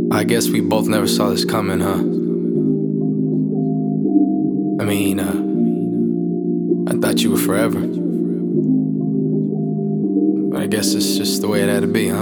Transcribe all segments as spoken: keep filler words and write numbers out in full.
I guess we both never saw this coming, huh? I mean, uh, I thought you were forever. But I guess it's just the way it had to be, huh?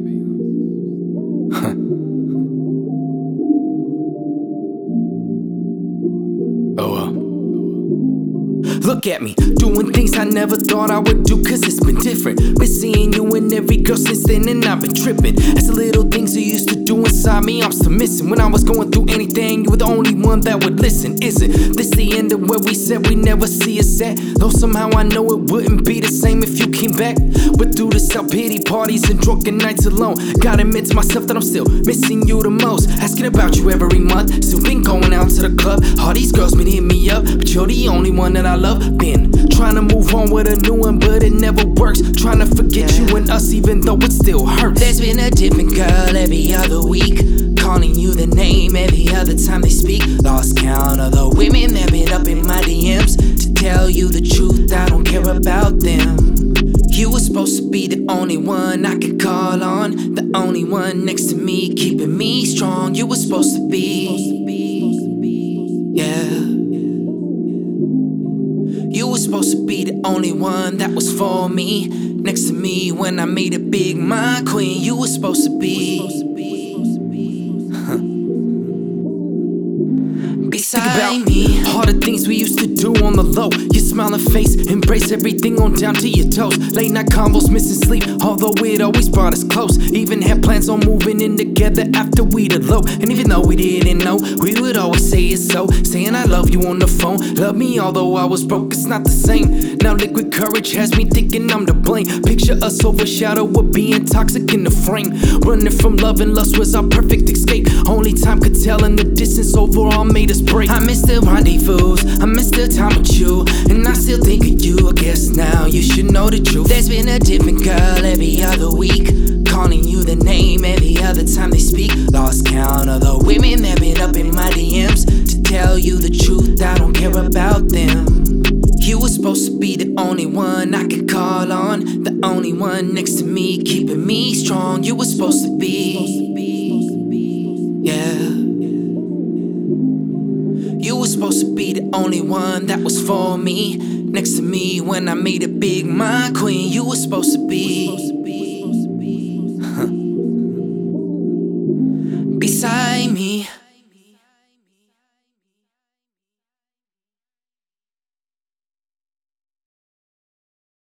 Oh well. Look at me, doing things I never thought I would do, cause it's been different. Been seeing you and every girl since then, and I've been tripping. As the little things you used to do inside me, I'm still missing. When I was going through anything, you were the only one that would listen. Isn't this the end of where we said we never see us at? Though somehow I know it wouldn't be the same if you came back. But through the self-pity parties and drunken nights alone, gotta admit to myself that I'm still missing you the most. Asking about you every month, still been going out to the club. All these girls been hitting me up, but you're the only one that I love. Been trying to move on with a new one, but it never works. Trying to forget yeah. you and us, even though it still hurts. There's been a different girl every other week, calling you the name every other time they speak. Lost count of the women that been up in my D Ms. To tell you the truth, I don't care about them. You were supposed to be the only one I could call on, the only one next to me, keeping me strong. You were supposed to be, yeah. You were supposed to be the only one that was for me, next to me when I made it big, my queen. You were supposed to be. Think about me, all the things we used to do on the low. Your smiling face, embrace everything on down to your toes. Late night combos, missing sleep, although it always brought us close. Even had plans on moving in together after we'd elope. And even though we didn't know, we would always say it so. Saying I love you on the phone, love me although I was broke, it's not the same. Now liquid courage has me thinking I'm to blame. Picture us overshadowed with being toxic in the frame. Running from love and lust was our perfect escape. Only time could tell, and the distance overall made us break. I miss the rendezvous, I miss the time with you, and I still think of you. I guess now you should know the truth. There's been a different girl every other week, calling you the name every other time they speak. Lost count of the women that been up in my D Ms. To tell you the truth, I don't care about them. You were supposed to be the only one I could call on, the only one next to me, keeping me strong. You were supposed to be, yeah. You were supposed to be the only one that was for me, next to me when I made it big, my queen. You were supposed to be.